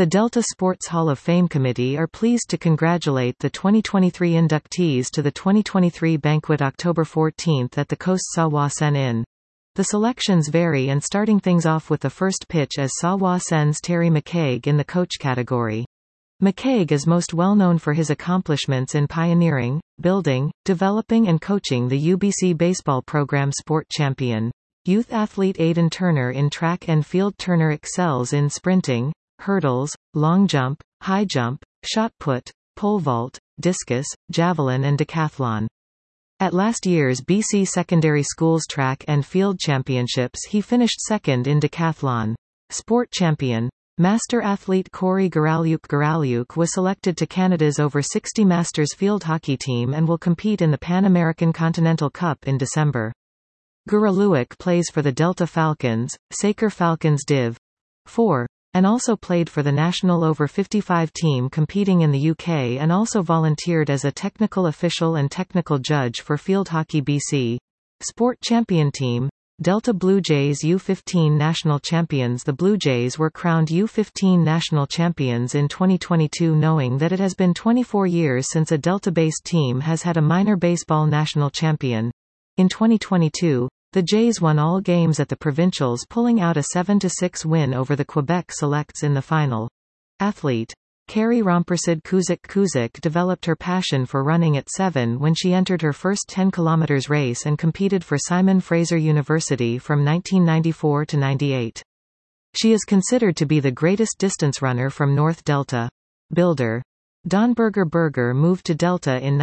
The Delta Sports Hall of Fame Committee are pleased to congratulate the 2023 inductees to the 2023 banquet October 14 at the Coast Sawa Sen Inn. The selections vary, and starting things off with the first pitch as Sawa Sen's Terry McCaig in the coach category. McCaig is most well known for his accomplishments in pioneering, building, developing and coaching the UBC baseball program. Sport champion. Youth athlete Aidan Turner in track and field. Turner excels in sprinting, hurdles, long jump, high jump, shot put, pole vault, discus, javelin and decathlon. At last year's BC Secondary Schools Track and Field Championships he finished second in decathlon. Sport champion. Master athlete Corey Garalyuk was selected to Canada's over 60 Masters field hockey team and will compete in the Pan American Continental Cup in December. Garalyuk plays for the Delta Falcons, Saker Falcons Div. 4. And also played for the national over 55 team competing in the UK, and also volunteered as a technical official and technical judge for Field Hockey BC. Sport champion team. Delta Blue Jays U15 national champions. The Blue Jays were crowned U15 national champions in 2022, knowing that it has been 24 years since a Delta-based team has had a minor baseball national champion. In 2022, the Jays won all games at the provincials, pulling out a 7-6 win over the Quebec Selects in the final. Athlete. Carrie Rompersid Kuzik developed her passion for running at 7 when she entered her first 10 km race and competed for Simon Fraser University from 1994 to 98. She is considered to be the greatest distance runner from North Delta. Builder. Don Berger moved to Delta in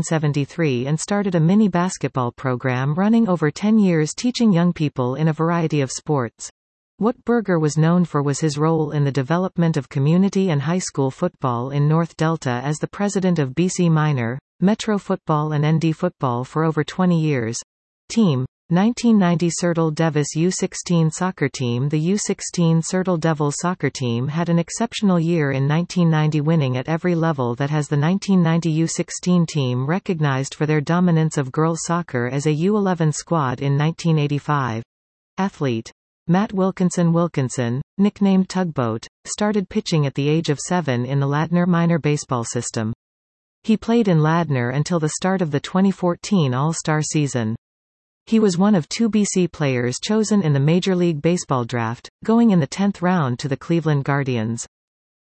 1973 and started a mini basketball program running over 10 years, teaching young people in a variety of sports. What Berger was known for was his role in the development of community and high school football in North Delta as the president of BC Minor, Metro Football and ND Football for over 20 years. Team. 1990 Sertal Devis U16 soccer team. The U16 Sertal Devils soccer team had an exceptional year in 1990, winning at every level that has the 1990 U16 team recognized for their dominance of girls soccer as a U11 squad in 1985. Athlete. Matt Wilkinson, nicknamed Tugboat, started pitching at the age of 7 in the Ladner minor baseball system. He played in Ladner until the start of the 2014 All-Star season. He was one of 2 BC players chosen in the Major League Baseball draft, going in the 10th round to the Cleveland Guardians.